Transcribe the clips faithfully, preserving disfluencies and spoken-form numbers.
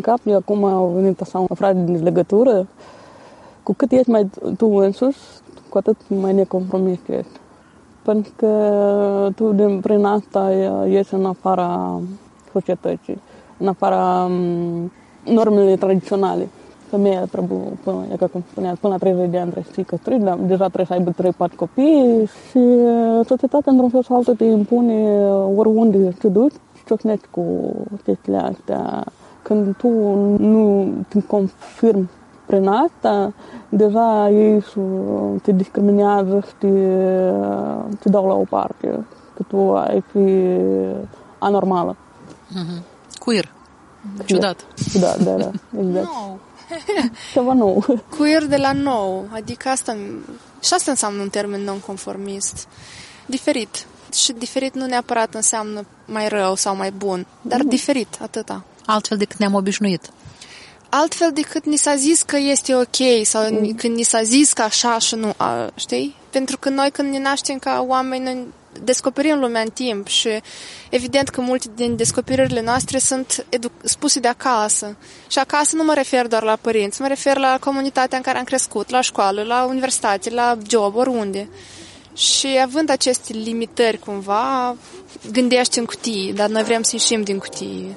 cap, eu acum au venit așa un frate de legătură. Cu cât ești mai tu însuși, cu atât mai necompromis ești. Pentru că tu din, prin asta ieși în afara societății, în afara normele tradiționale. Femeia trebuie, până, ca cum spunea, până la treizeci de ani trebuie să fii căsătorit, dar deja trebuie să aibă trei patru copii și societatea, într-un fel sau altul, te impune oriunde te duci și ciocnești cu chestiile astea. Când tu nu te confirmi prin asta, deja ei te discriminează și te, te dau la o parte, că tu ai fi anormală. Mm-hmm. Queer. Ciudat. Da, da, da, exact. No. Ceva nou. Queer de la nou, adică asta, și asta înseamnă un termen non-conformist. Diferit. Și diferit nu neapărat înseamnă mai rău sau mai bun, dar mm-hmm. diferit, atâta. Altfel decât ne-am obișnuit. Altfel decât ni s-a zis că este ok sau mm. când ni s-a zis că așa și nu, a, știi? Pentru că noi când ne naștem ca oameni, noi descoperim lumea în timp și evident că multe din descoperirile noastre sunt edu- spuse de acasă. Și acasă nu mă refer doar la părinți, mă refer la comunitatea în care am crescut, la școală, la universitate, la job, oriunde. Și având aceste limitări cumva, gândești în cutii, dar noi vrem să ieșim din cutii.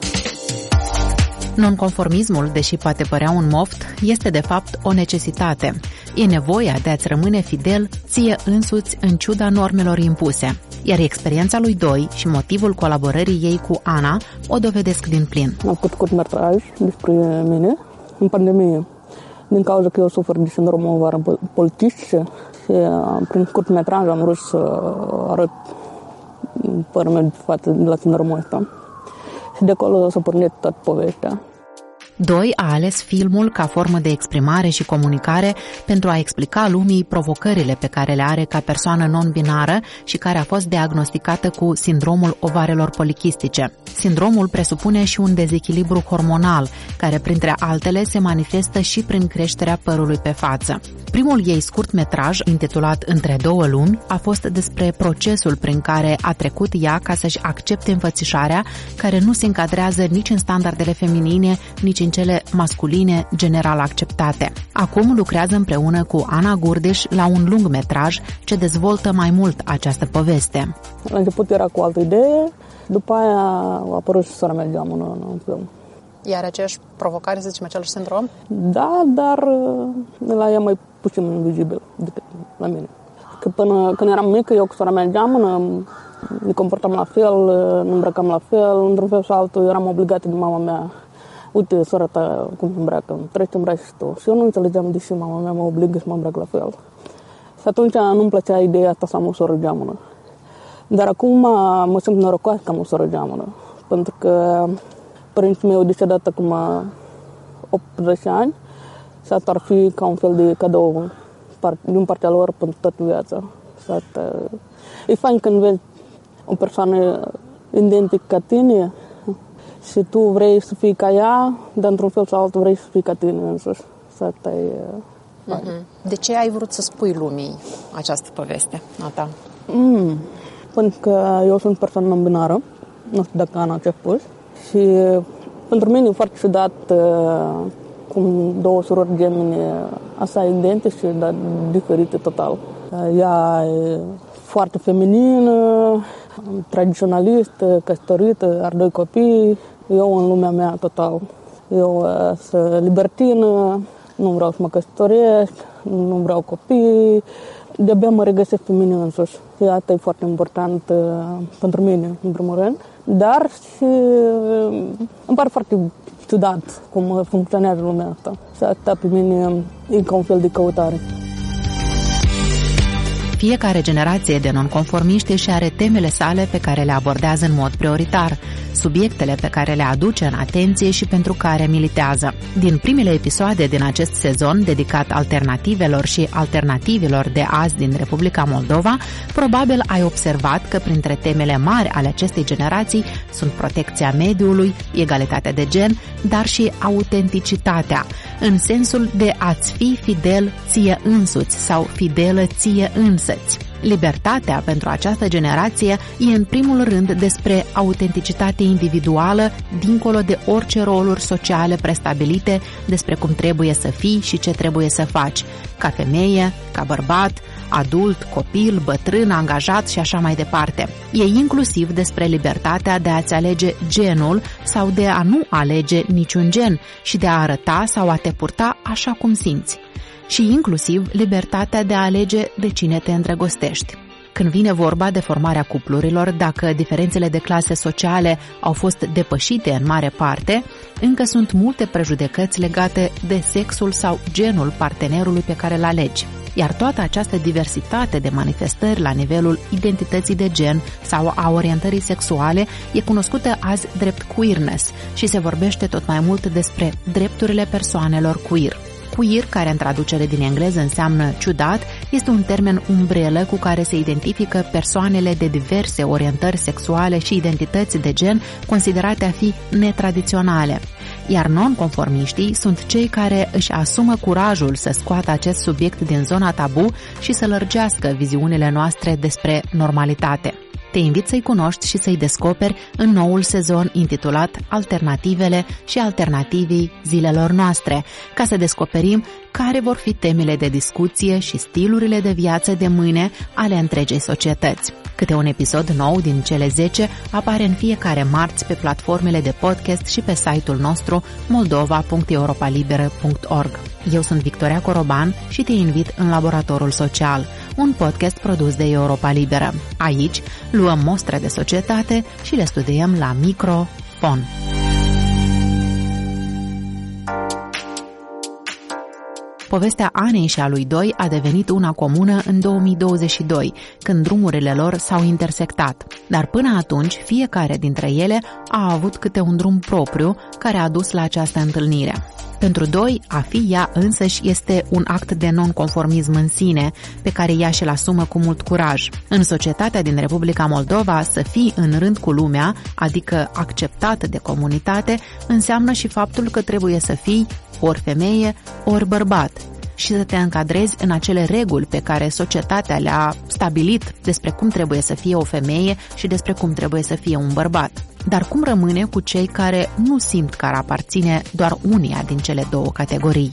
Nonconformismul, deși poate părea un moft, este de fapt o necesitate. E nevoia de a-ți rămâne fidel ție însuți în ciuda normelor impuse. Iar experiența lui Doi și motivul colaborării ei cu Ana o dovedesc din plin. Am făcut scurtmetraj despre mine în pandemie, din cauza că eu sufăr de sindromul ovară polistice și prin scurtmetraj am vrut să arăt părul meu de față de la sindromul ăsta. Și de acolo s-a pornit toată povestea. Doi a ales filmul ca formă de exprimare și comunicare pentru a explica lumii provocările pe care le are ca persoană non-binară și care a fost diagnosticată cu sindromul ovarelor polichistice. Sindromul presupune și un dezechilibru hormonal, care printre altele se manifestă și prin creșterea părului pe față. Primul ei scurtmetraj, intitulat Între două lumi, a fost despre procesul prin care a trecut ea ca să-și accepte înfățișarea, care nu se încadrează nici în standardele feminine, nici în cele masculine general acceptate. Acum lucrează împreună cu Ana Gurdiș la un lungmetraj ce dezvoltă mai mult această poveste. La început era cu altă idee, după aia a apărut și sora mea geamănă în film. Iar aceeași provocare, să zicem, același sindrom? Da, dar la ea mai puțin vizibil decât la mine. Că până când eram mică, eu cu sora mea geamănă, ne comportam la fel, ne îmbrăcam la fel, într-un fel sau altul eram obligată de mama mea. Uite, sora ta cum se îmbracă, trebuie să îmbraci și tu. Și eu nu înțelegeam de ce mama mea mă obligă să mă îmbrac la fel. Și atunci nu-mi plăcea ideea asta să am o soră geamănă. Dar acum mă simt norocoasă că am o soră geamănă. Pentru că părinții mei au decedat acum optzeci ani și asta ar fi ca un fel de cadou din partea lor pentru toată viața. Și asta, e fain când vezi o persoană identică ca tine și tu vrei să fii ca ea, dar într-un fel sau altul vrei să fii ca tine însuși. Și asta e fain. De ce ai vrut să spui lumii această poveste a ta? Mm, pentru că eu sunt persoană non-binară, nu știu dacă Ana ce-a spus, și pentru mine e foarte ciudat uh, cum două surori gemene așa identice, dar diferite total. Uh, ea e foarte feminină, tradiționalistă, căsătorită, are doi copii. Eu în lumea mea total. Eu uh, sunt libertină, nu vreau să mă căsătoresc, nu vreau copii, de-abia mă regăsesc pe mine însuși. Și asta e foarte important uh, pentru mine, în primul rând. Dar și uh, îmi pare foarte ciudat cum funcționează lumea asta. Și asta pe mine e ca un fel de căutare. Fiecare generație de nonconformiști își are temele sale pe care le abordează în mod prioritar, subiectele pe care le aduce în atenție și pentru care militează. Din primele episoade din acest sezon dedicat alternativelor și alternativilor de azi din Republica Moldova, probabil ai observat că printre temele mari ale acestei generații sunt protecția mediului, egalitatea de gen, dar și autenticitatea, în sensul de a-ți fi fidel ție însuți sau fidelă ție însăți. Libertatea pentru această generație e în primul rând despre autenticitate individuală, dincolo de orice roluri sociale prestabilite despre cum trebuie să fii și ce trebuie să faci, ca femeie, ca bărbat, adult, copil, bătrân, angajat și așa mai departe. E inclusiv despre libertatea de a-ți alege genul sau de a nu alege niciun gen și de a arăta sau a te purta așa cum simți. Și inclusiv libertatea de a alege de cine te îndrăgostești. Când vine vorba de formarea cuplurilor, dacă diferențele de clase sociale au fost depășite în mare parte, încă sunt multe prejudecăți legate de sexul sau genul partenerului pe care îl alegi. Iar toată această diversitate de manifestări la nivelul identității de gen sau a orientării sexuale e cunoscută azi drept queerness și se vorbește tot mai mult despre drepturile persoanelor queer. Queer, care în traducere din engleză înseamnă ciudat, este un termen umbrelă cu care se identifică persoanele de diverse orientări sexuale și identități de gen considerate a fi netradiționale. Iar nonconformiștii sunt cei care își asumă curajul să scoată acest subiect din zona tabu și să lărgească viziunile noastre despre normalitate. Te invit să-i cunoști și să-i descoperi în noul sezon intitulat Alternativele și alternativii zilelor noastre, ca să descoperim care vor fi temele de discuție și stilurile de viață de mâine ale întregei societăți. Câte un episod nou din cele zece apare în fiecare marți pe platformele de podcast și pe site-ul nostru moldova punct europalibera punct org. Eu sunt Victoria Coroban și te invit în Laboratorul Social, un podcast produs de Europa Liberă. Aici luăm mostre de societate și le studiem la microfon. Povestea Anei și a lui Doi a devenit una comună în două mii douăzeci și doi, când drumurile lor s-au intersectat. Dar până atunci, fiecare dintre ele a avut câte un drum propriu care a dus la această întâlnire. Pentru Doi, a fi ea însăși este un act de nonconformism în sine, pe care ea și-l asumă cu mult curaj. În societatea din Republica Moldova, să fii în rând cu lumea, adică acceptat de comunitate, înseamnă și faptul că trebuie să fii ori femeie, ori bărbat și să te încadrezi în acele reguli pe care societatea le-a stabilit despre cum trebuie să fie o femeie și despre cum trebuie să fie un bărbat. Dar cum rămâne cu cei care nu simt că ar aparține doar uneia din cele două categorii?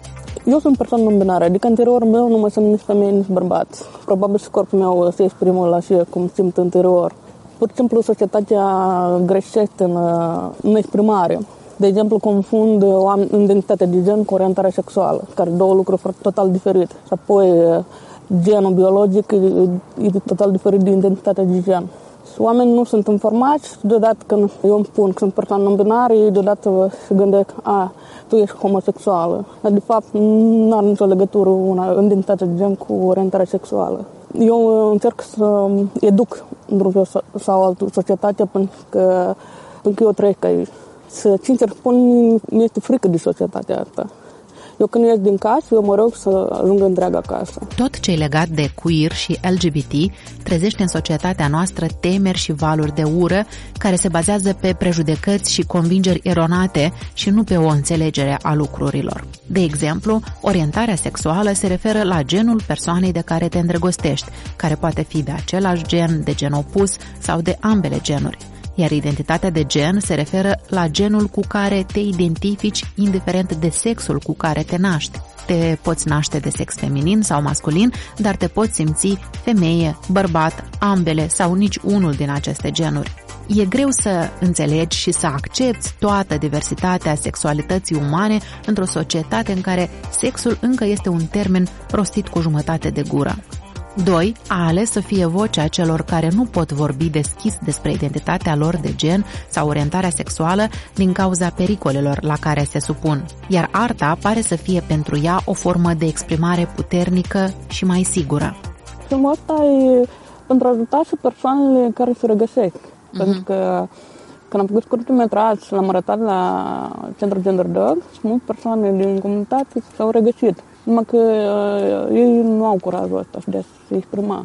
Eu sunt persoană non-binară, adică interiorul meu nu mă simt nici femeie, nici bărbat. Probabil și corpul meu se exprimă la și cum simt interior. Pur și simplu societatea greșește în, în exprimare. De exemplu, confund identitatea de gen cu orientarea sexuală, care două lucruri total diferite. Și apoi, genul biologic e total diferit de identitatea de gen. Oamenii nu sunt informați, deodată când eu îmi spun că sunt persoană non-binară, ei deodată se gândesc, a, tu ești homosexuală. Dar de fapt nu are nicio legătură una identitatea de gen cu orientarea sexuală. Eu încerc să educ într-un fel sau altul societatea pentru că, pentru că eu trăiesc aici. Să sincer spun, mi-este frică de societatea asta. Eu când ies din casă, eu mă rog să ajung întreaga casă. Tot ce e legat de queer și L G B T trezește în societatea noastră temeri și valuri de ură care se bazează pe prejudecăți și convingeri eronate și nu pe o înțelegere a lucrurilor. De exemplu, orientarea sexuală se referă la genul persoanei de care te îndrăgostești, care poate fi de același gen, de gen opus sau de ambele genuri. Iar identitatea de gen se referă la genul cu care te identifici, indiferent de sexul cu care te naști. Te poți naște de sex feminin sau masculin, dar te poți simți femeie, bărbat, ambele sau nici unul din aceste genuri. E greu să înțelegi și să accepti toată diversitatea sexualității umane într-o societate în care sexul încă este un termen rostit cu jumătate de gură. Doi, a ales să fie vocea celor care nu pot vorbi deschis despre identitatea lor de gen sau orientarea sexuală din cauza pericolelor la care se supun. Iar arta pare să fie pentru ea o formă de exprimare puternică și mai sigură. Filmul ăsta e pentru a ajuta și persoanele care se regăsesc. Mm-hmm. Pentru că când am făcut scurtmetraj și l-am arătat la Centrul Gender Dog, multe persoane din comunitate s-au regăsit. Numai că uh, ei nu au curajul ăsta de a se exprima.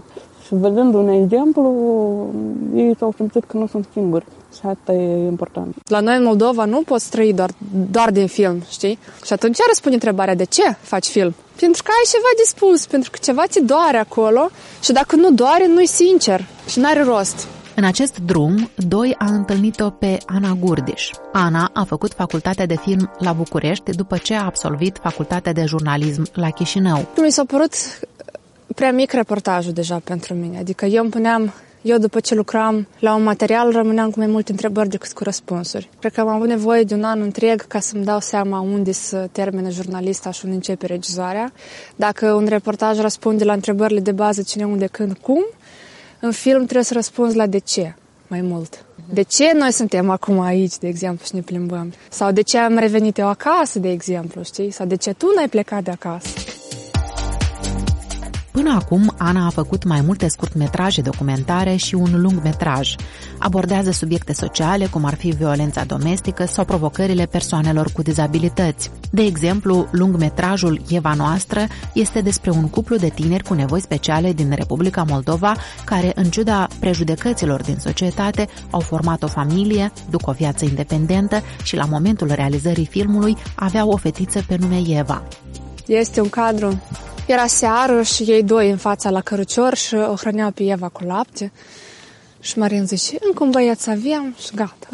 Și văzând un exemplu, ei s-au simțit că nu sunt singuri. Și asta e important. La noi în Moldova nu poți trăi doar, doar din film, știi? Și atunci răspunde întrebarea, de ce faci film? Pentru că ai ceva de spus, pentru că ceva te doare acolo și dacă nu doare, nu-i sincer și n-are rost. În acest drum, Doi a întâlnit-o pe Ana Gurdiș. Ana a făcut facultatea de film la București după ce a absolvit facultatea de jurnalism la Chișinău. Mi s-a părut prea mic reportajul deja pentru mine. Adică eu îmi puneam, eu după ce lucram la un material, rămâneam cu mai multe întrebări decât cu răspunsuri. Cred că am avut nevoie de un an întreg ca să-mi dau seama unde să termine jurnalista și unde începe regizarea. Dacă un reportaj răspunde la întrebările de bază cine, unde, când, cum, în film trebuie să răspunzi la de ce mai mult. De ce noi suntem acum aici, de exemplu, și ne plimbăm? Sau de ce am revenit eu acasă, de exemplu, știi? Sau de ce tu n-ai plecat de acasă? Până acum, Ana a făcut mai multe scurtmetraje documentare și un lungmetraj. Abordează subiecte sociale, cum ar fi violența domestică sau provocările persoanelor cu dizabilități. De exemplu, lungmetrajul Eva noastră este despre un cuplu de tineri cu nevoi speciale din Republica Moldova, care, în ciuda prejudecăților din societate, au format o familie, duc o viață independentă și, la momentul realizării filmului, aveau o fetiță pe nume Eva. Este un cadru. Era seară și ei doi în fața la cărucior și o hrăneau pe Eva cu lapte. Și Marin zice, încă un băiat să aveam și gata.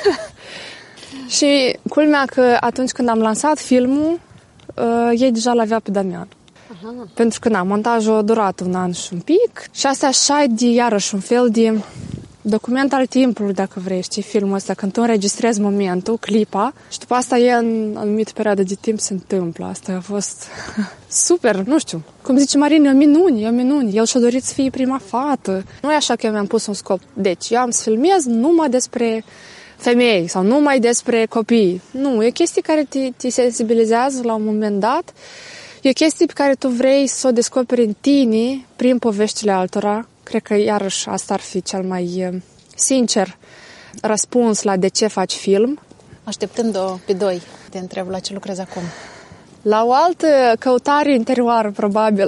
Și culmea că atunci când am lansat filmul, ei deja l-avea pe Damian. Aha. Pentru că, na, montajul a durat un an și un pic. Și asta așa de, iarăși, un fel de document al timpului, dacă vrei, știi, filmul ăsta, când tu înregistrezi momentul, clipa, și după asta e în anumită perioadă de timp se întâmplă. Asta a fost super, nu știu. Cum zice Marin, e o minune, e o minune. El și-a dorit să fie prima fată. Nu e așa că eu mi-am pus un scop. Deci, eu am să filmez numai despre femei sau numai despre copii. Nu, e o chestie care te, te sensibilizează la un moment dat. E o chestie pe care tu vrei să o descoperi în tine prin poveștile altora. Cred că, iarăși, asta ar fi cel mai sincer răspuns la de ce faci film. Așteptând-o pe Doi, te întreb la ce lucrezi acum. La o altă căutare interioară, probabil,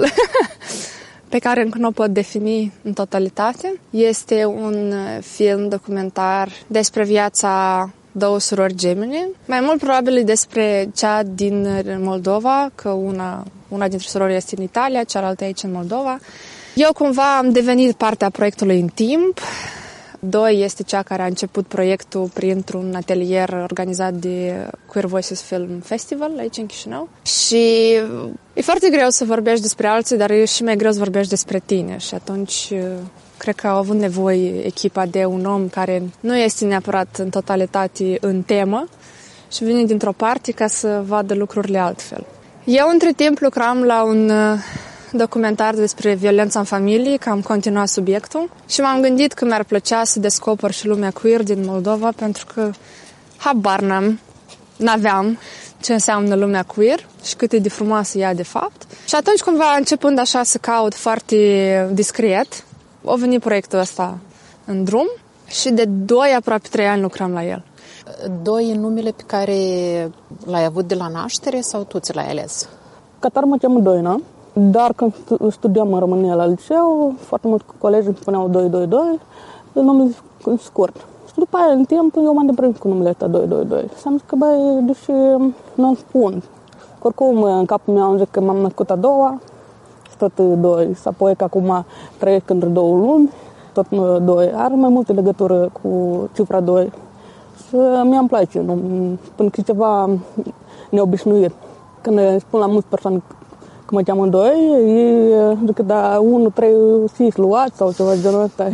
pe care încă nu o pot defini în totalitate. Este un film documentar despre viața două surori gemene. Mai mult probabil despre cea din Moldova, că una, una dintre surori este în Italia, cealaltă aici în Moldova. Eu cumva am devenit partea proiectului în timp. Doi este cea care a început proiectul printr-un atelier organizat de Queer Voices Film Festival aici în Chișinău. Și e foarte greu să vorbești despre alții, dar e și mai greu să vorbești despre tine. Și atunci cred că au avut nevoie echipa de un om care nu este neapărat în totalitate în temă și vine dintr-o parte ca să vadă lucrurile altfel. Eu între timp lucram la un documentar despre violența în familie, că am continuat subiectul și m-am gândit că mi-ar plăcea să descoper și lumea queer din Moldova, pentru că habar n-am, n-aveam ce înseamnă lumea queer și cât e de frumoasă ea de fapt. Și atunci cumva, începând așa să caut foarte discret, a venit proiectul ăsta în drum și de doi, aproape trei ani lucram la el. Doi în numele pe care l-ai avut de la naștere sau tu ți l-ai ales? Catar mă cheamă Doina. Dar când studiam în România la liceu, foarte mulți colegi îmi spuneau doi doi doi, de nume scurt. Și după aia, în timp, eu m-am deprins cu numele ăsta doi doi doi. Și am zis că, băi, deși nu-mi spun. Oricum, în capul meu am zis că m-am născut a doua, și tot doi. Și apoi că acum trăiesc între două lumi, tot doi. Are mai multe legătură cu cifra doi. Și mi-am place, nu? Până că e ceva neobișnuit. Când spun la mulți persoane că mă cheamă Doi, ei zic că da, unu, trei, sis, luat sau ceva de genul ăsta.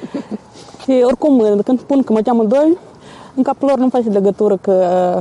Și oricum, când spun că mă cheamă Doi, în capul lor nu face legătură că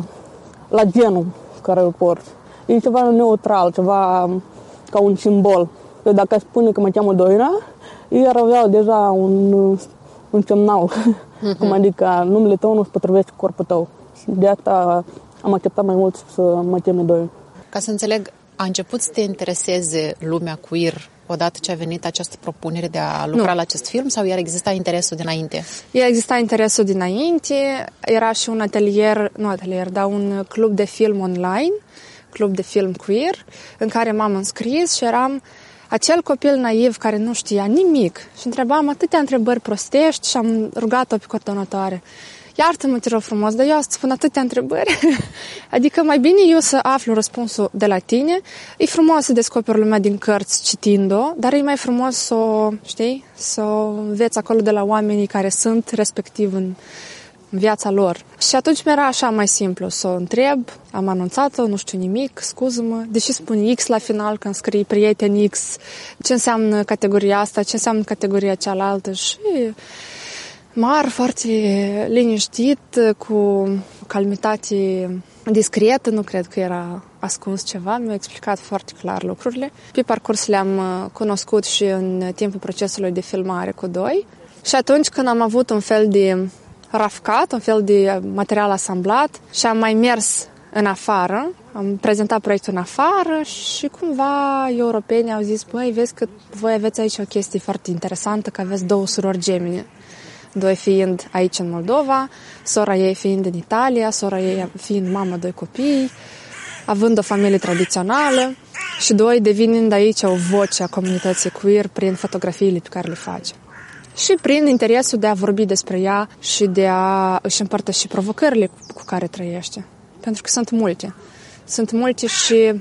la genul care îl port. E ceva neutral, ceva ca un simbol. Eu dacă spune că mă cheamă Doina, ei ar avea deja un, un semnal. Uh-huh. Cum adică numele tău nu se potrivește cu corpul tău. Și de asta am acceptat mai mult să mă cheme Doi. Ca să înțeleg, a început să te intereseze lumea queer odată ce a venit această propunere de a lucra nu. la acest film sau iar exista interesul dinainte? Iar exista interesul dinainte, era și un atelier, nu atelier, dar un club de film online, club de film queer, în care m-am înscris și eram acel copil naiv care nu știa nimic și întrebam atâtea întrebări prostești și am rugat-o pe coordonatoare. Iartă-mă, te rog frumos, dar eu să spun atâtea întrebări. Adică mai bine eu să aflu răspunsul de la tine. E frumos să descoperi lumea din cărți citind-o, dar e mai frumos să o, știi, să o înveți acolo de la oamenii care sunt, respectiv în viața lor. Și atunci mi-era așa mai simplu să o întreb, am anunțat-o, nu știu nimic, scuză-mă, deși spun X la final când scrii prieten X, ce înseamnă categoria asta, ce înseamnă categoria cealaltă și mar, foarte liniștit, cu calmitate discretă, nu cred că era ascuns ceva, mi-a explicat foarte clar lucrurile. Pe parcurs le-am cunoscut și în timpul procesului de filmare cu doi și atunci când am avut un fel de rafcat, un fel de material asamblat și am mai mers în afară, am prezentat proiectul în afară și cumva europenii au zis, băi, vezi că voi aveți aici o chestie foarte interesantă, că aveți două surori gemene. Doi fiind aici în Moldova, sora ei fiind în Italia, sora ei fiind mamă doi copii, având o familie tradițională și doi devenind aici o voce a comunității queer prin fotografiile pe care le face. Și prin interesul de a vorbi despre ea și de a își împărtăși provocările cu care trăiește. Pentru că sunt multe. Sunt multe și,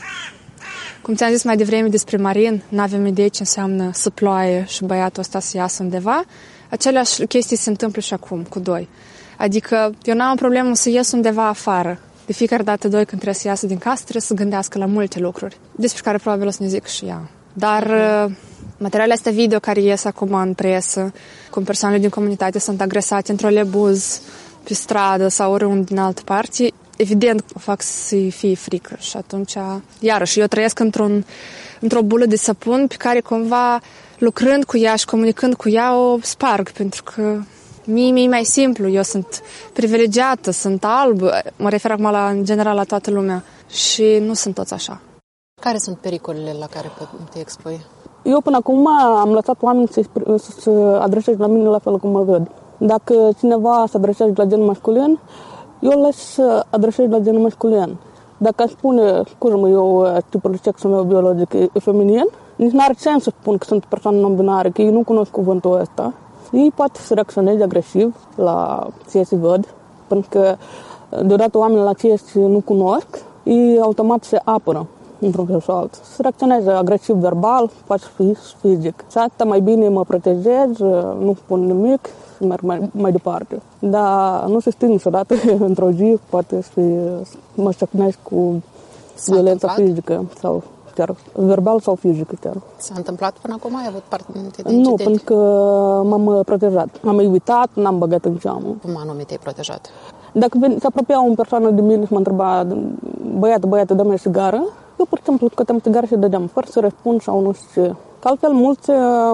cum ți-am zis mai devreme despre Marin, n-avem idee ce înseamnă să ploaie și băiatul ăsta să iasă undeva. Aceleași chestii se întâmplă și acum, cu doi. Adică eu n-am o problemă să ies undeva afară. De fiecare dată doi când trebuie să iasă din casă, trebuie să gândească la multe lucruri, despre care probabil o să ne zic și ea. Dar mm. materialele astea video care ies acum în presă, cum persoanele din comunitate sunt agresate în trolebuz, pe stradă sau oriunde din altă parte, evident o fac să fie frică. Și atunci, iarăși, eu trăiesc într-un, într-o bulă de săpun pe care cumva, lucrând cu ea și comunicând cu ea, o sparg, pentru că mie mi-e mai simplu. Eu sunt privilegiată, sunt albă, mă refer acum la, în general la toată lumea și nu sunt toți așa. Care sunt pericolele la care te expui? Eu până acum am lăsat oamenii să se adreseze la mine la fel cum mă văd. Dacă cineva se adresează la gen masculin, eu las să adresez la gen masculin. Dacă aș spune, scuză-mă, eu tipul de sexul meu biologic e feminin, nici n-are sens să spun că sunt persoană non-binară, că ei nu cunosc cuvântul ăsta. Ei poate să reacționeze agresiv la ce se văd, pentru că deodată oamenii la ce nu cunosc, ei automat se apără într-un fel sau altul. Să reacționeze agresiv verbal, poate fi fizic. Și asta mai bine mă protejez, nu spun nimic și merg mai, mai departe. Dar nu se știe niciodată într-o zi, poate să mă șocnesc cu S-a violența întâmplat? fizică sau chiar verbal sau fizică chiar. S-a întâmplat până acum? Ai avut parte de incidente? Nu, pentru că m-am protejat. M-am evitat, n-am băgat în seamă. Cum anume te-ai protejat? Dacă se apropia o persoană de mine și mă întreba, băiată, băiată, dă-mi o sigară, eu pur și simplu scoteam țigară și dădeam, fără să răspund sau nu știu ce. Că altfel mulți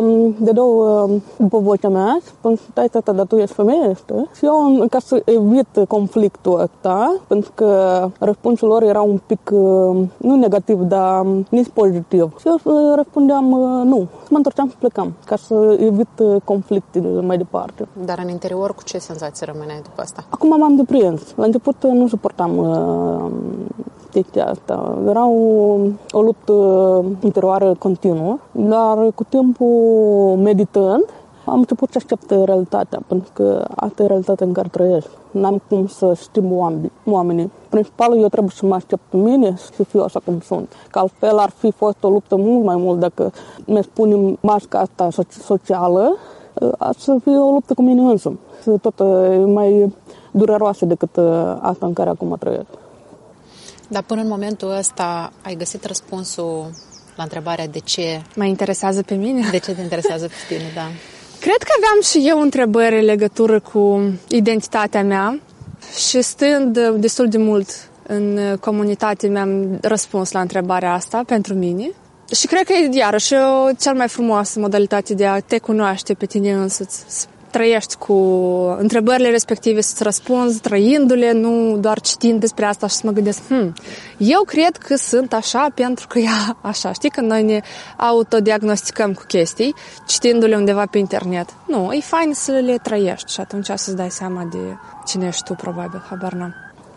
dădeau după vocea mea, spun, stai, tata, dar tu ești femeie, știi? Și eu, ca să evit conflictul ăsta, pentru că răspunsul lor era un pic, nu negativ, dar nici pozitiv. Și eu răspundeam nu. Să mă întorceam și plecam, ca să evit conflictele mai departe. Dar în interior, cu ce senzații rămâneai după asta? Acum m-am deprins. La început nu suportam chestia asta. Era o, o luptă interioară continuă, dar cu timpul meditând am început să accept realitatea, pentru că asta e realitatea în care trăiesc. N-am cum să schimb oamenii. Principalul, eu trebuie să mă accept pe mine și să fiu așa cum sunt. Că altfel ar fi fost o luptă mult mai mult dacă ne spunem masca asta socială, să fie o luptă cu mine însumi. Tot e mai dureroasă decât asta în care acum trăiesc. Dar până în momentul ăsta ai găsit răspunsul la întrebarea de ce... Mă interesează pe mine? De ce te interesează pe tine, da. Cred că aveam și eu întrebări în legătură cu identitatea mea și stând destul de mult în comunitate mi-am răspuns la întrebarea asta pentru mine. Și cred că e iarăși o cel mai frumoasă modalitate de a te cunoaște pe tine însuți, să trăiești cu întrebările respective, să-ți răspunzi trăindu-le, nu doar citind despre asta și să mă gândesc, hm, eu cred că sunt așa pentru că ea așa. Știi, când noi ne autodiagnosticăm cu chestii, citindu-le undeva pe internet. Nu, e fain să le trăiești și atunci să-ți dai seama de cine ești tu, probabil, habar n-am.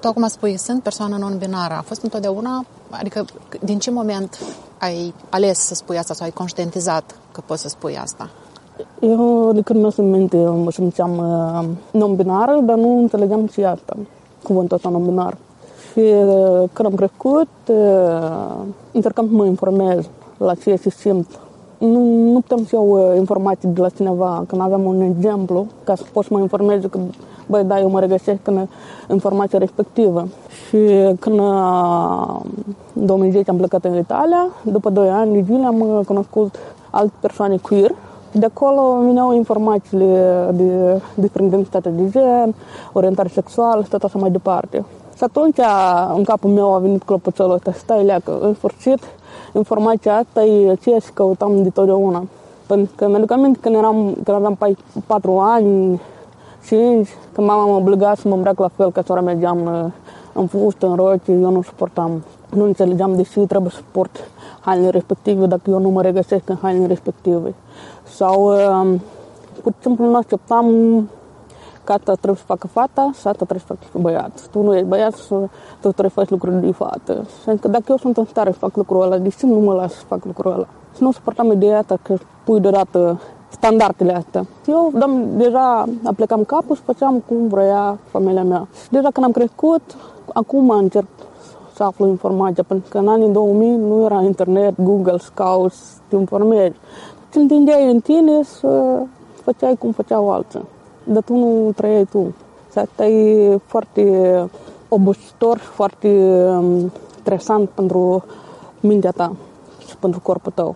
Tu acum spui, sunt persoană non-binară. A fost întotdeauna, adică din ce moment ai ales să spui asta sau ai conștientizat că poți să spui asta? Eu, de când mi-o sunt minte, mă simțeam uh, non-binară, dar nu înțelegeam ce e asta, cuvântul ăsta non-binar. Și uh, când am crescut, uh, încercam să mă informez la ce se simt. Nu, nu putem să iau uh, informații de la cineva, când aveam un exemplu, ca să pot să mă informez că, băi, da, eu mă regăsesc în informația respectivă. Și când uh, în două mii zece am plecat în Italia, după doi ani de zile am cunoscut alte persoane queer. De acolo veneau informațiile de, despre identitatea de gen, orientare sexuală și tot așa mai departe. Și atunci în capul meu a venit clopoțelul ăsta, stai leacă, în sfârșit, informația asta e ceea ce căutam de totdeauna. Pentru că mi-aduc aminte când, eram, când aveam patru ani, cinci, când mama mă obliga să mă îmbrac la fel ca sora mea geamnă, în fustă, în rochi, eu nu suportam. Nu înțelegeam de ce trebuie să port hainele respective dacă eu nu mă regăsesc în hainele respective. Sau pur și simplu nu acceptam că asta trebuie să facă fata și asta trebuie să facă băiat. Tu nu ești băiat și tu trebuie să faci lucruri de fată. Și că dacă eu sunt în stare să fac lucrul ăla, de ce nu mă las să fac lucrul ăla? Și nu suportam ideea asta că pui deodată standardele astea. Eu dam, deja aplecam capul și făceam cum vrea familia mea. Și deja când am crescut, acum încerc să aflu informația, pentru că în anii două mii nu era internet, Google, să cauți, să te informezi. Te întindeai în tine să făceai cum făceau alții. Dar tu nu trăiai tu. Și asta e foarte obositor, foarte stresant pentru mintea ta și pentru corpul tău.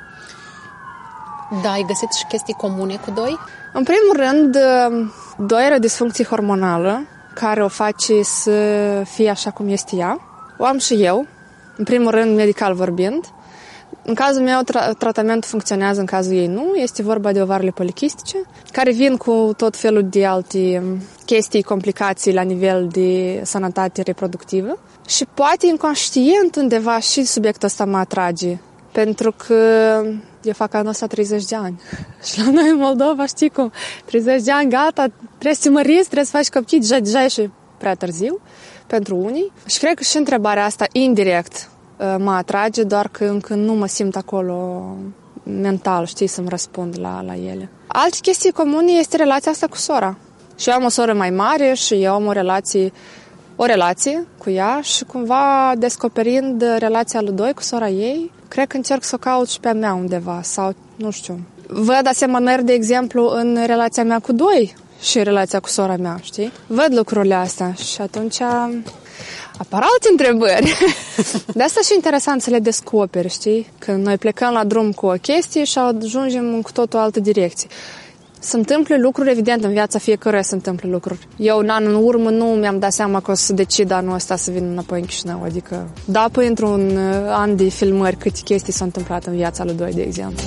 Da, ai găsit și chestii comune cu doi? În primul rând, doi are o disfuncție hormonală care o face să fie așa cum este ea. O am și eu, în primul rând medical vorbind. În cazul meu, tra- tratamentul funcționează, în cazul ei nu. Este vorba de ovarele polichistice, care vin cu tot felul de alte chestii, complicații la nivel de sănătate reproductivă. Și poate inconștient undeva și subiectul ăsta mă atrage. Pentru că eu fac anul ăsta treizeci de ani. Și la noi în Moldova, știi cum, treizeci de ani, gata, trebuie să te măriți, trebuie să faci copii, deja, deja e și prea târziu pentru unii. Și cred că și întrebarea asta indirect mă atrage, doar că încă nu mă simt acolo mental, știi, să-mi răspund la, la ele. Alte chestii comune este relația asta cu sora. Și eu am o soră mai mare și eu am o relație, o relație cu ea și cumva descoperind relația lui doi cu sora ei, cred că încerc să o caut și pe a mea undeva sau, nu știu. Văd asemănări, de exemplu, în relația mea cu doi și relația cu sora mea, știi? Văd lucrurile astea și atunci apar alte întrebări. De asta și interesant să le descoperi, știi? Când noi plecăm la drum cu o chestie și ajungem în cu totul altă direcție. Se întâmplă lucruri, evident, în viața fiecăruia se întâmplă lucruri. Eu, un an în urmă, nu mi-am dat seama că o să decid anul ăsta să vin înapoi în Chișinău. Adică, da, păi într-un an de filmări câte chestii s-au întâmplat în viața lui doi, de exemplu.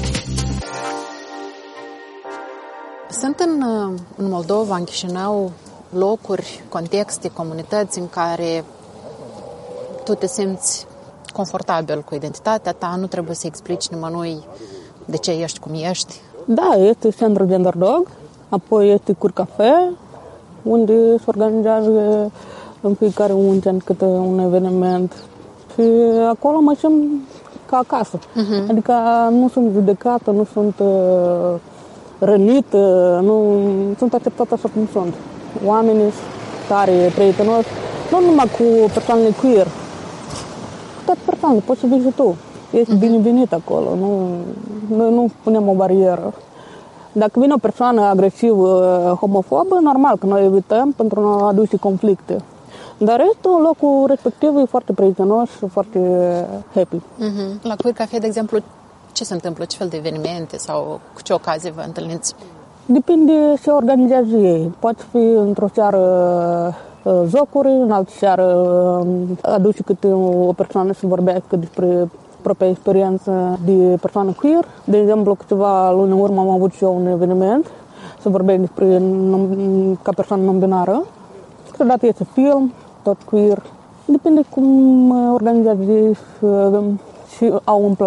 Sunt în, în Moldova, în Chișinău, locuri, contexte, comunități în care tu te simți confortabil cu identitatea ta, nu trebuie să explici nimănui de ce ești cum ești. Da, este centrul Gender Dog, apoi este Cur Cafe, unde se organizează în fiecare weekend câte un eveniment. Și acolo mă simt ca acasă. Uh-huh. Adică nu sunt judecată, nu sunt uh, rănită, nu sunt acceptată așa cum sunt. Oamenii sunt tare, prietenoși, nu numai cu persoanele queer, cu toate persoanele, poți să vii și tu. Ești uh-huh. binevenit acolo, nu, noi nu punem o barieră. Dacă vine o persoană agresivă, homofobă, normal că noi evităm pentru a nu aduce conflicte. Dar restul, locul respectiv e foarte prietenos și foarte happy. Uh-huh. La Queer Cafe, de exemplu, ce se întâmplă? Ce fel de evenimente sau cu ce ocazie vă întâlniți? Depinde ce organizează ei. Poate fi într-o seară jocuri, în altă seară aduce câte o persoană să vorbească despre propria experiență de persoană queer. De exemplu, câteva luni în urmă am avut și eu un eveniment să vorbesc despre ca persoană non-binară. Câteodată este film, tot queer. Depinde cum organizează ei și, și au un plan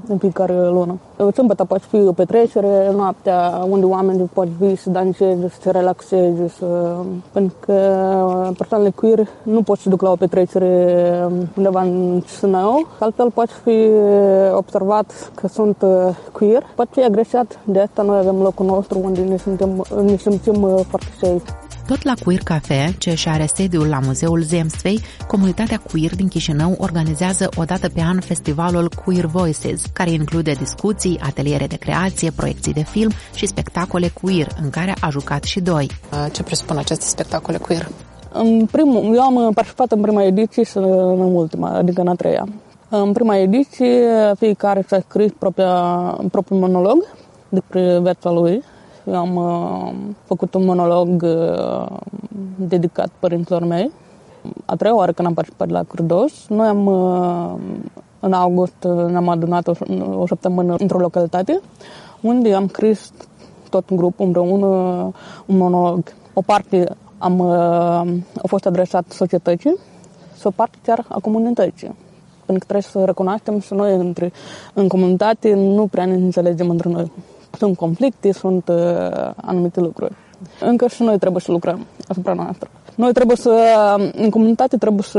în fiecare lună. Sâmbătă poate fi o petrecere, noaptea, unde oamenii pot fi să danseze, să se relaxeze, să... pentru că persoanele queer nu pot să duc la o petrecere undeva în Chișinău, altfel poate fi observat că sunt queer, poate fi agresat. De asta noi avem locul nostru unde ne simțim, ne simțim foarte safe. Tot la Queer Cafe, ce și are sediul la Muzeul Zemstvei, comunitatea queer din Chișinău organizează o dată pe an festivalul Queer Voices, care include discuții, ateliere de creație, proiecții de film și spectacole queer, în care a jucat și Doi. Ce presupun aceste spectacole queer? În primul, eu am participat în prima ediție și în ultima, adică în a treia. În prima ediție, fiecare și-a scris propria, propriul monolog despre viața lui. Eu am uh, făcut un monolog uh, dedicat părinților mei. A treia oară când am participat la Cârdos, noi am, uh, în august, ne-am adunat o, o săptămână într-o localitate, unde am scris tot un grup împreună un monolog. O parte am, uh, a fost adresat societății și o parte chiar a comunității. Pentru că trebuie să recunoaștem și noi între, în comunitate nu prea ne înțelegem între noi. Sunt conflicte, sunt uh, anumite lucruri. Încă și noi trebuie să lucrăm asupra noastră. Noi trebuie să, în comunitate, trebuie să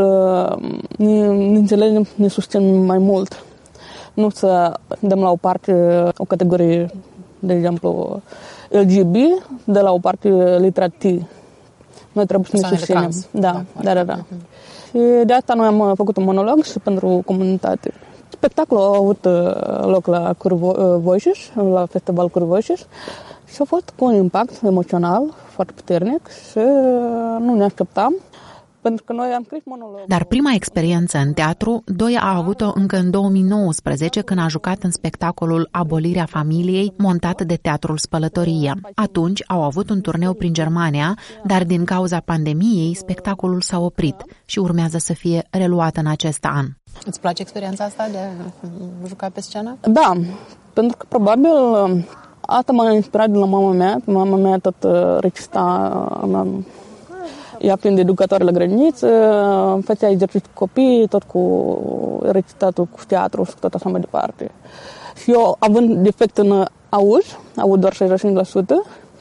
ne, ne înțelegem, ne susținem mai mult. Nu să dăm la o parte o categorie, de exemplu, L G B, de la o parte litera T. Noi trebuie să ne susținem. Da, da, da, da. Și de asta noi am făcut un monolog și pentru comunitate. Spectacolul a avut loc la Queer Voices, la festival Queer Voices și a fost cu un impact emoțional foarte puternic și nu ne așteptam, pentru că noi am scris monolog. Dar prima experiență în teatru, Doi a avut-o încă în două mii nouăsprezece, când a jucat în spectacolul Abolirea familiei, montat de Teatrul Spălătoria. Atunci au avut un turneu prin Germania, dar din cauza pandemiei, spectacolul s-a oprit și urmează să fie reluat în acest an. Îți place experiența asta de a juca pe scenă? Da, pentru că probabil asta m-a inspirat de la mama mea. Mama mea tot recita, ea fiind educatoare la grădiniță, făcea exerciții cu copii, tot cu recitatul, cu teatru și tot așa mai departe. Și eu, având defect în auz, aud doar șaizeci și cinci la sută,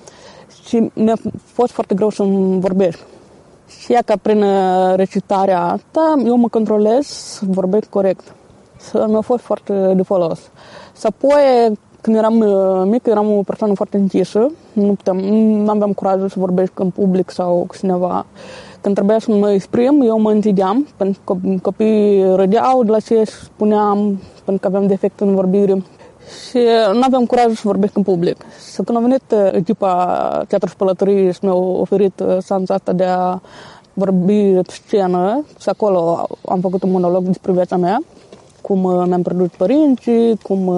și mi-a fost foarte greu să-mi vorbesc. Și ea, ca prin recitarea asta, eu mă controlez să vorbesc corect. Mi-a fost foarte de folos. Și apoi, când eram mică, eram o persoană foarte închisă. Nu puteam, nu aveam curajul să vorbesc în public sau cu cineva. Când trebuia să mă exprim, eu mă întideam, pentru că copiii râdeau de la ce spuneam, pentru că aveam defect în vorbire. Și nu aveam curajul să vorbesc în public. Și când a venit echipa Teatrul Spălătoriei și mi-au oferit șansa asta de a vorbi pe scenă, și acolo am făcut un monolog despre viața mea, cum mi-am pierdut părinții, cum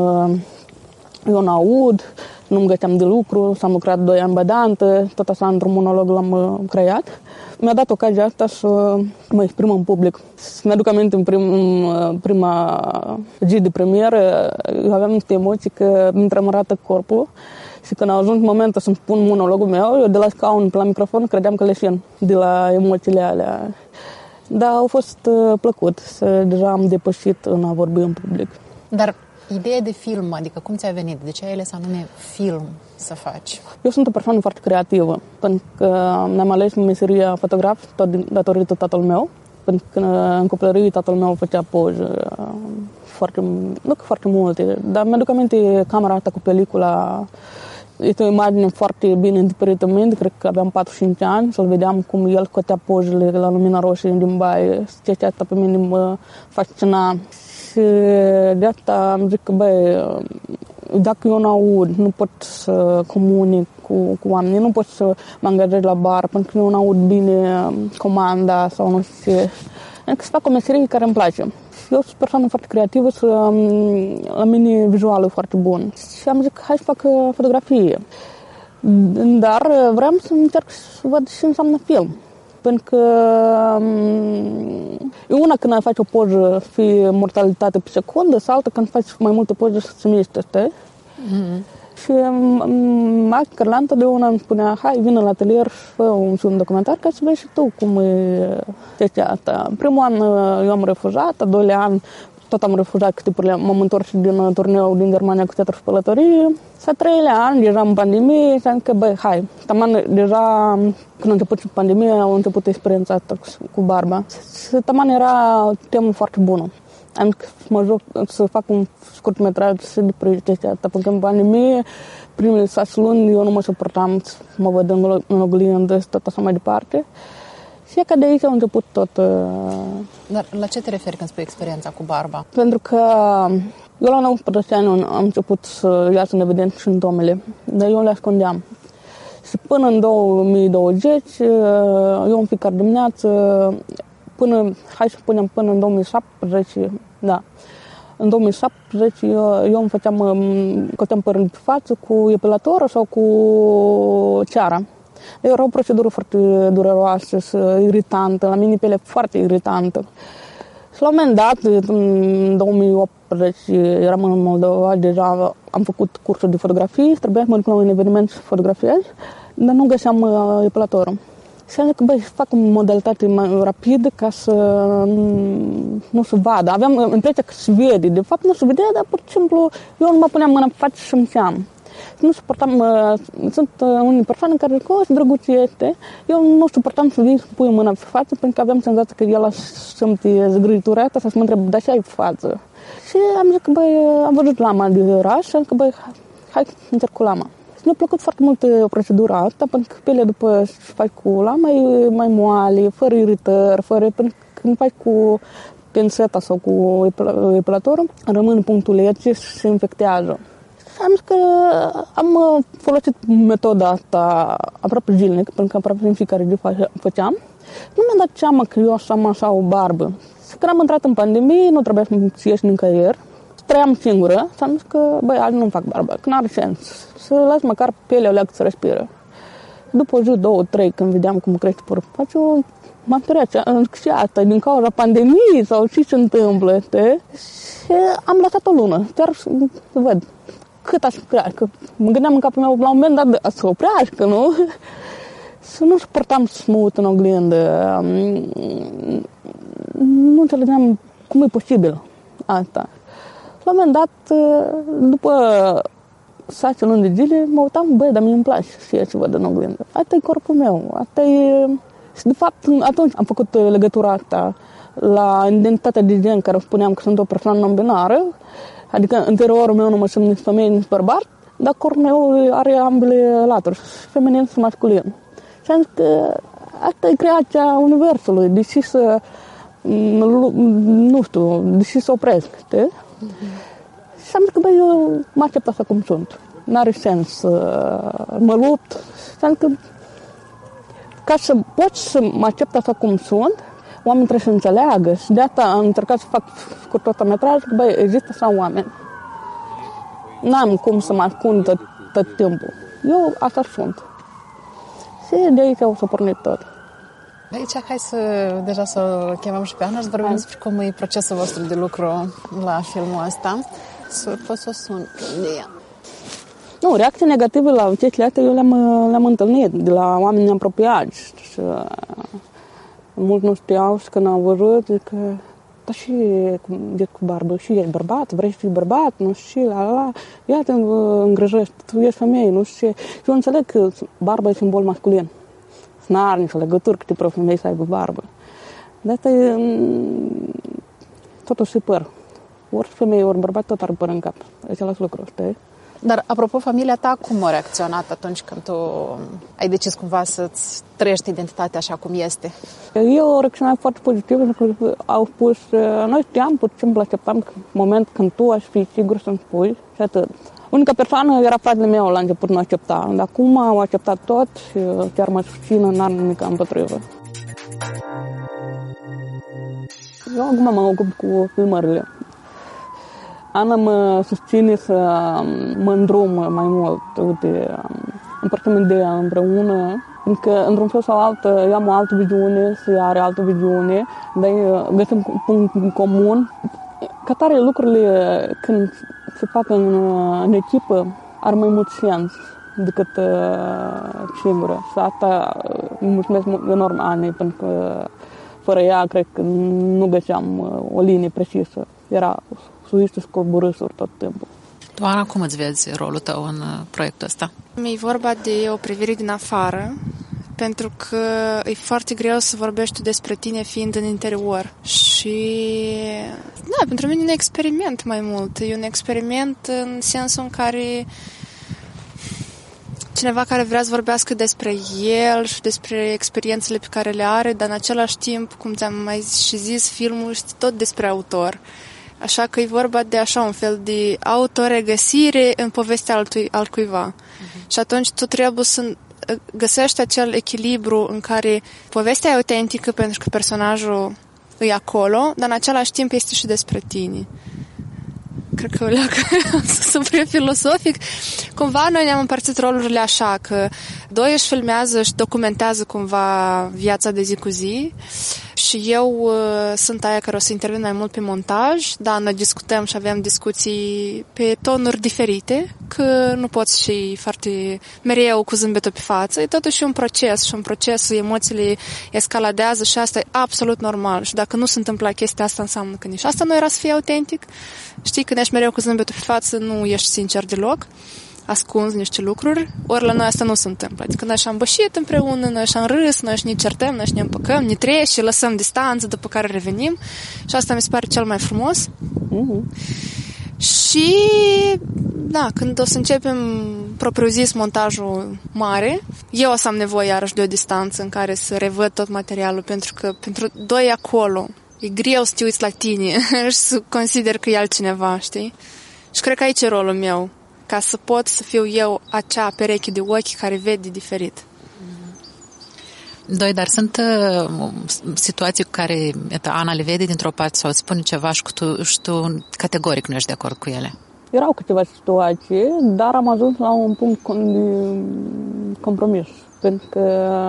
eu n-aud, nu-mi găseam de lucru, s-am lucrat doi ani badantă, tot așa într-un monolog l-am creat. Mi-a dat ocazia asta să mă exprim în public. Mi-aduc aminte în prim, prima zi de premieră, eu aveam niște emoții că mi-mi tremurată corpul și când a ajuns momentul să-mi spun monologul meu, eu de la scaun pe la microfon credeam că leșin de la emoțiile alea. Dar au fost plăcut, să deja am depășit în a vorbi în public. Dar ideea de film, adică cum ți-a venit? De ce ai ales anume film să faci? Eu sunt o persoană foarte creativă, pentru că mi-am ales meseria fotograf tot datorită tatăl meu, pentru că în copilărie tatăl meu făcea poze foarte, nu că foarte multe, dar mi-aduc aminte camera asta cu pelicula. Este o imagine foarte bine întipărită în minte, cred că aveam patruzeci și cinci ani, să-l vedeam cum el scotea pozele la lumina roșie din baie. Chestia asta pe mine mă fascina. Și de asta am zis că, băi, dacă eu n-aud, nu pot să comunic cu, cu oamenii, nu pot să mă angajez la bar, pentru că eu n-aud bine comanda sau nu știu ce. Adică să fac o meserie care îmi place. Eu sunt o persoană foarte creativă, să, la mine vizualul e foarte bun. Și am zis că hai să fac fotografie. Dar vreau să încerc să văd ce înseamnă film. Pentru că e una când ai face o poză să fie mortalitate pe secundă, sau alta când faci mai multe poze să se miște, știi? Mm-hmm. Și Mac Cărlan totdeauna îmi spunea, hai, vină la atelier și fă un film documentar ca să vezi și tu cum e chestia asta. Primul an eu am refuzat, a doilea an tot am refuzat câtepurile. M-am întors din turneul din Germania cu teatru și pălătorie. S-a treilea an, deja în pandemie, și am zis că, băi, hai. Taman, deja, când a început pandemia, a început experiența asta cu barba. Și taman era o temă foarte bună. Am zis că mă joc să fac un scurtmetraj și de proiecția asta, pentru că în pandemie, primele șase luni, eu nu mă suportam să mă văd în oglindă și tot așa mai departe. Și e că de aici a început tot. Dar la ce te referi când spui experiența cu barba? Pentru că eu la nouăsprezece ani am început să iasă în evidență și în domele, dar eu le ascundeam. Și până în două mii douăzeci, eu în fiecare dimineață, până, hai să spunem, până în două mii șaptesprezece, da, în două mii șaptesprezece eu, eu îmi făceam, coteam părul pe față cu epilatoră sau cu ceara. Era o procedură foarte dureroasă și iritantă, la mine pielea foarte iritantă. Și la un moment dat, în două mii optsprezece, eram în Moldova, deja am făcut cursul de fotografie, trebuia să mă duc la un eveniment să fotografiez, dar nu găseam uh, epilatorul. Și am zis că, băi, fac o modalitate mai rapidă ca să nu se vadă. Aveam impresia că se vede. De fapt, nu se vedea, dar pur și simplu eu nu mă puneam mâna pe față și simțeam. Nu suportam, sunt unele persoane care zic, o, ce drăguț este. Eu nu suportam să vin să pui mâna pe față, pentru că aveam senzația că el simte zgâritura asta, să mă întreb, dar ce ai pe față? Și am zis că, băi, am văzut lama de oraș și am zis că, băi, hai să încerc cu lama. Și mi-a plăcut foarte mult procedura asta, pentru că pielea după ce faci cu lama e mai moale, fără iritări, fără, pentru că când faci cu pinseta sau cu epilatorul, rămâne punctulețe și se infectează. Am zis că am folosit metoda asta aproape zilnic, pentru că aproape în fiecare zi făceam. Nu mi-am dat seama că eu așa am așa o barbă. Și când am intrat în pandemie, nu trebuia să ieși nicăieri. Trăiam singură și am zis că, băi, azi nu fac barbă, că n-are sens. Să las măcar pielea o leagă să respiră. După o zi, două, trei, când vedeam cum crește părul, face o... M-am speriat și asta, din cauza pandemiei sau ce se întâmplă, știi? Și am lăsat o lună, chiar să văd cât aș crească. Mă gândeam în capul meu la un moment dat să oprească, nu? Să nu suportam să mă uit în oglindă. Nu înțelegeam cum e posibil asta. La un moment dat, după șase luni de zile, mă uitam, băi, dar mie îmi place și ce văd în oglindă. Asta e corpul meu, asta e... Și de fapt, atunci am făcut legătura asta la identitatea de gen, care spuneam că sunt o persoană non-binară, adică interiorul meu nu mă simt nici femeie, nici bărbat, dar corpul meu are ambele laturi, feminin și masculin. Și am zis că asta e creația universului, deși să, nu știu, deși să opresc, știi? Mm-hmm. Și am zis că, băi, eu mă accept așa cum sunt. N-are sens să mă lupt. Și am zis că, ca să pot să mă accept așa cum sunt, oamenii trebuie să înțeleagă. Și de asta am încercat să fac scurtometraj, că, băi, există așa oameni. N-am cum să mă ascund tot, tot timpul. Eu așa sunt. Și de aici o să pornit tot. De aici, hai să, deja să chemăm și pe Ana, să vorbim despre cum e procesul vostru de lucru la filmul ăsta. Să pot să o sun. Nu, reacții negative la chestiile astea eu le-am, le-am întâlnit de la oameni apropiați. Și mulți nu știau și când au văzut, zic că, dar și ești cu barbă, și ești bărbat, vrei să fii bărbat, nu știu, la, la, la, ia te îngrijești, tu ești femeie, nu știu ce. Și eu înțeleg că barba e simbol masculin. N-are nicio legătură că te pro femei să aibă barbă. De asta e totuși și păr. Ori femeie, ori bărbat, tot are păr în cap. E același lucru, știi? Dar, apropo, familia ta cum a reacționat atunci când tu ai decis cumva să-ți trăiești identitatea așa cum este? Eu au reacționat foarte pozitiv, pentru că au spus, noi știam, pur și simplu așteptam în moment când tu aș fi sigur să-mi spui și atât. Unica persoană era fratele meu, la început nu accepta, dar acum au acceptat tot și chiar mă susțină, n-ar nimic împotrivă. Eu acum mă ocup cu filmările. Ana mă susține să mă îndrum mai mult, uite, împărțim ideea împreună, pentru că într-un fel sau altă eu am o altă viziune și ea are altă viziune, dar găsim un punct în comun. Ca tare lucrurile când se fac în, în echipă are mai mult sens decât uh, singură. Și asta îmi mulțumesc enorm Anei, pentru că fără ea, cred că nu găseam o linie precisă. Era suiște și coborâsuri tot timpul. Tu, Ana, cum îți vezi rolul tău în proiectul ăsta? Mi-e vorba de o privire din afară, pentru că e foarte greu să vorbești despre tine fiind în interior. Și, da, pentru mine e un experiment mai mult. E un experiment în sensul în care cineva care vrea să vorbească despre el și despre experiențele pe care le are, dar în același timp, cum ți-am mai și zis, filmul este tot despre autor. Așa că e vorba de așa un fel de autoregăsire în povestea altui, altcuiva. Uh-huh. Și atunci tu trebuie să găsești acel echilibru în care povestea e autentică pentru că personajul e acolo, dar în același timp este și despre tine. Cred că sunt prea filosofic. Cumva noi ne-am împărțit rolurile așa, că doi își filmează și documentează cumva viața de zi cu zi și eu uh, sunt aia care o să intervin mai mult pe montaj, dar noi discutăm și avem discuții pe tonuri diferite, că nu poți și foarte mereu cu zâmbetul pe față. E totuși un proces și un proces, emoțiile escaladează și asta e absolut normal. Și dacă nu se întâmplă chestia asta, înseamnă că nici asta nu era să fie autentic. Știi, când ești mereu cu zâmbetul pe față, nu ești sincer deloc, ascunzi niște lucruri, ori la noi asta nu se întâmplă. Adică noi și-am bășit împreună, noi și-am râs, noi și ne certăm, noi și ne împăcăm, ne treci și lăsăm distanță, după care revenim. Și asta mi se pare cel mai frumos. Mm-hmm. Și, da, când o să începem propriu-zis montajul mare, eu o să am nevoie iarăși de o distanță în care să revăd tot materialul, pentru că pentru doi acolo e greu să te uiți la tine și să consider că e altcineva, știi? Și cred că aici e rolul meu, ca să pot să fiu eu acea pereche de ochi care vede diferit. Doi, dar sunt uh, situații cu care etă, Ana le vede dintr-o parte sau îți spune ceva și, cu tu, și tu categoric nu ești de acord cu ele. Erau câteva situații, dar am ajuns la un punct de compromis. Pentru că,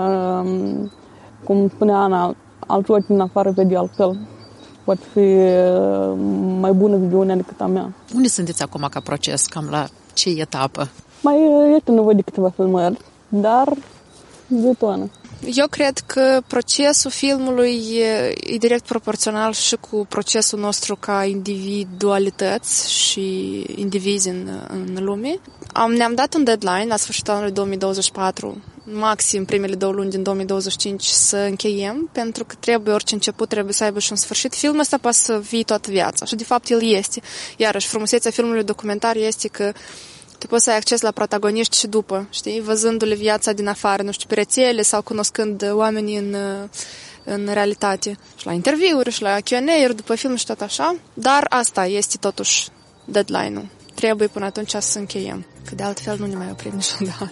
cum spunea Ana, alți ochi din afară vede altfel. Poate fi mai bună viziunea decât a mea. Unde sunteți acum ca proces? Cam la ce etapă? Mai este nevoie de câteva filmări, dar de toană. Eu cred că procesul filmului e, e direct proporțional și cu procesul nostru ca individualități și indivizi în, în lume. Am, ne-am dat un deadline la sfârșitul anului două mii douăzeci și patru, maxim primele două luni din două mii douăzeci și cinci să încheiem, pentru că trebuie, orice început trebuie să aibă și un sfârșit. Filmul ăsta poate să vii toată viața și de fapt el este. Iarăși, frumusețea filmului documentar este că tu poți să ai acces la protagoniști și după, știi? Văzându-le viața din afară, nu știu, pe rețele sau cunoscând oamenii în, în realitate. Și la interviuri, și la Q and A-uri după film și tot așa. Dar asta este totuși deadline-ul. Trebuie până atunci să încheiem. Că de altfel nu ne mai oprim niciodată.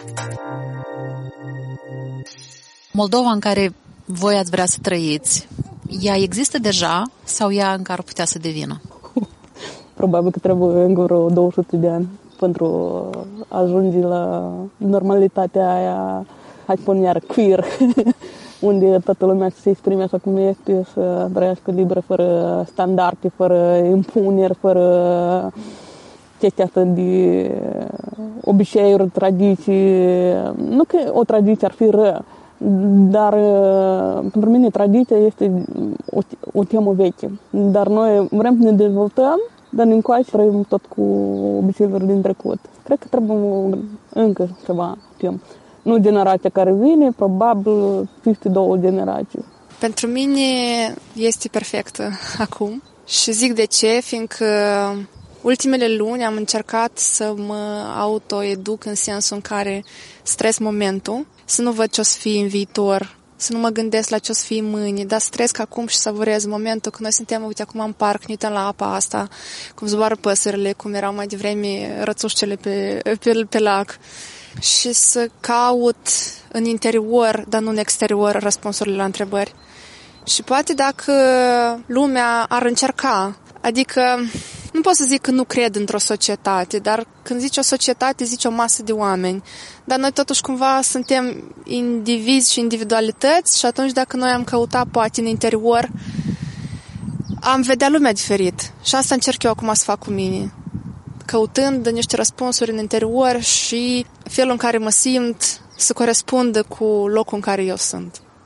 Moldova în care voi ați vrea să trăiți, ea există deja sau ea încă ar putea să devină? Probabil că trebuie încă vreo două sute de ani pentru a ajunge la normalitatea aia, hai să spun iar, queer, unde toată lumea să se exprime așa cum este, să trăiască liberă, fără standarde, fără impuneri, fără chestia asta de obiceiuri, tradiții. Nu că o tradiție ar fi rău, dar pentru mine tradiția este o, o temă veche. Dar noi vrem să ne dezvoltăm, dar din coace trăim tot cu obiceiuri din trecut. Cred că trebuie încă ceva timp. Nu generația care vine, probabil peste două generații. Pentru mine este perfectă acum și zic de ce, fiindcă ultimele luni am încercat să mă autoeduc în sensul în care stres momentul, să nu văd ce o să fie în viitor, să nu mă gândesc la ce o să fie mâine, dar să trăiesc acum și savurez momentul că noi suntem, uite, acum în parc, ne uităm la apa asta, cum zboară păsările, cum erau mai devreme rățușcele pe, pe, pe lac și să caut în interior, dar nu în exterior, răspunsurile la întrebări. Și poate dacă lumea ar încerca, adică nu pot să zic că nu cred într-o societate, dar când zici o societate, zici o masă de oameni. Dar noi totuși cumva suntem indivizi și individualități și atunci dacă noi am căutat poate în interior, am vedea lumea diferit. Și asta încerc eu acum să fac cu mine. Căutând niște răspunsuri în interior și felul în care mă simt să corespundă cu locul în care eu sunt.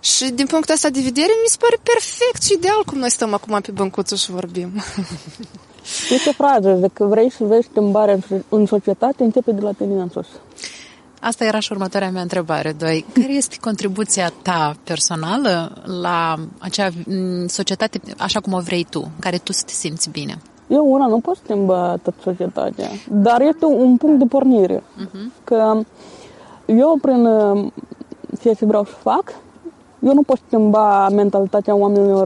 Și din punctul ăsta de vedere mi se pare perfect și ideal cum noi stăm acum pe băncuță și vorbim. Este o frază, dacă vrei să vezi schimbarea în societate, începe de la tine în sus. Asta era și următoarea mea întrebare, doi. Care este contribuția ta personală la acea societate, așa cum o vrei tu, în care tu să te simți bine? Eu una nu pot schimba toată societatea, dar este un punct de pornire. Uh-huh. Că eu, prin ceea ce vreau să fac, eu nu pot schimba mentalitatea oamenilor,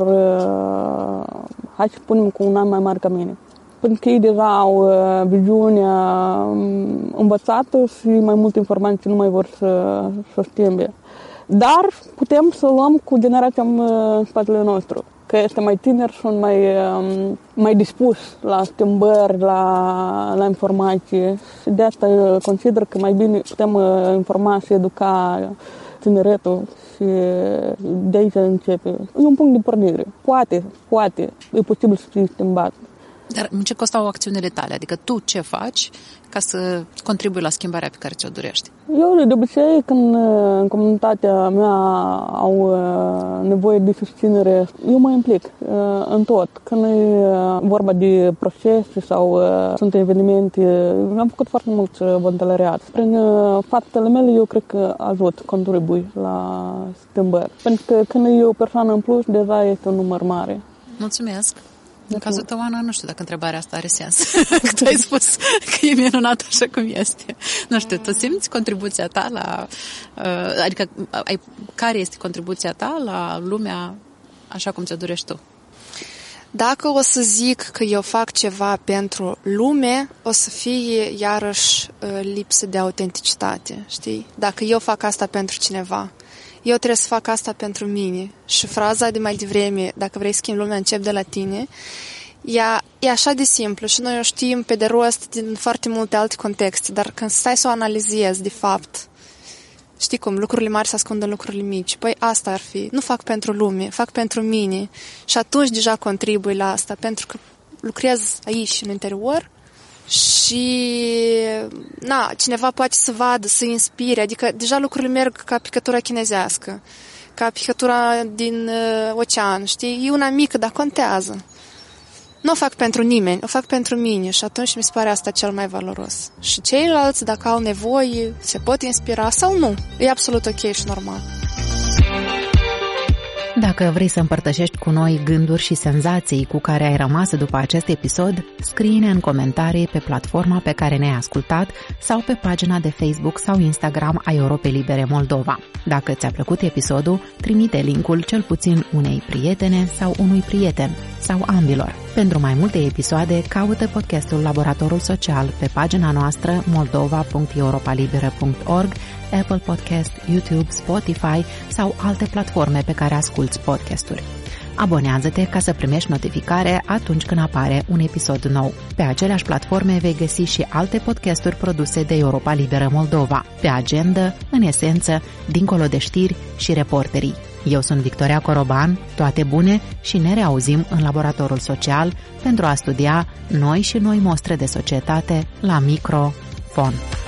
hai să spunem, cu un an mai mare ca mine. Pentru că ei deja au viziunea învățată și mai multe informații nu mai vor să, să schimbe. Dar putem să luăm cu generația în spatele nostru, că este mai tiner și sunt mai, mai dispus la schimbări, la, la informații. Și de asta eu consider că mai bine putem informa și educa tineretul și de aici începe. E un punct de pornire. Poate, poate, e posibil să fie schimbat. Dar în ce costau acțiunile tale? Adică tu ce faci ca să contribui la schimbarea pe care ți-o dorești? Eu, de obicei, când în comunitatea mea au nevoie de susținere, eu mă implic în tot. Când e vorba de procese sau sunt evenimente, am făcut foarte mult voluntariat. Prin faptele mele, eu cred că ajut, contribui la schimbări. Pentru că când e o persoană în plus, deja este un număr mare. Mulțumesc! În cazul tău, Ana, nu știu dacă întrebarea asta are sens. Că tu ai spus că e minunat așa cum este. Nu știu, tu simți contribuția ta la... Adică, ai, care este contribuția ta la lumea așa cum ți-o dorești tu? Dacă o să zic că eu fac ceva pentru lume, o să fie iarăși lipsă de autenticitate, știi? Dacă eu fac asta pentru cineva, eu trebuie să fac asta pentru mine. Și fraza de mai devreme, dacă vrei să schimbi lumea, încep de la tine, ea, e așa de simplu și noi o știm pe de rost din foarte multe alte contexte, dar când stai să o analizezi, de fapt, știi cum, lucrurile mari se ascund în lucrurile mici. Păi asta ar fi. Nu fac pentru lume, fac pentru mine. Și atunci deja contribui la asta, pentru că lucrez aici, în interior, și na, cineva poate să vadă, să inspire, adică deja lucrurile merg ca picătura chinezească, ca picătura din uh, ocean, știi? E una mică, dar contează. Nu o fac pentru nimeni, o fac pentru mine și atunci mi se pare asta cel mai valoros. Și ceilalți, dacă au nevoie, se pot inspira sau nu. E absolut ok și normal. Dacă vrei să împărtășești cu noi gânduri și senzații cu care ai rămas după acest episod, scrie-ne în comentarii pe platforma pe care ne-ai ascultat sau pe pagina de Facebook sau Instagram a Europei Libere Moldova. Dacă ți-a plăcut episodul, trimite linkul cel puțin unei prietene sau unui prieten sau ambilor. Pentru mai multe episoade, caută podcastul Laboratorul Social pe pagina noastră moldova punct europalibera punct org, Apple Podcast, YouTube, Spotify sau alte platforme pe care asculți podcasturi. Abonează-te ca să primești notificare atunci când apare un episod nou. Pe aceleași platforme vei găsi și alte podcasturi produse de Europa Liberă Moldova, pe agenda, în esență, dincolo de știri și reporterii. Eu sunt Victoria Coroban, toate bune și ne reauzim în Laboratorul Social pentru a studia noi și noi mostre de societate la microfon.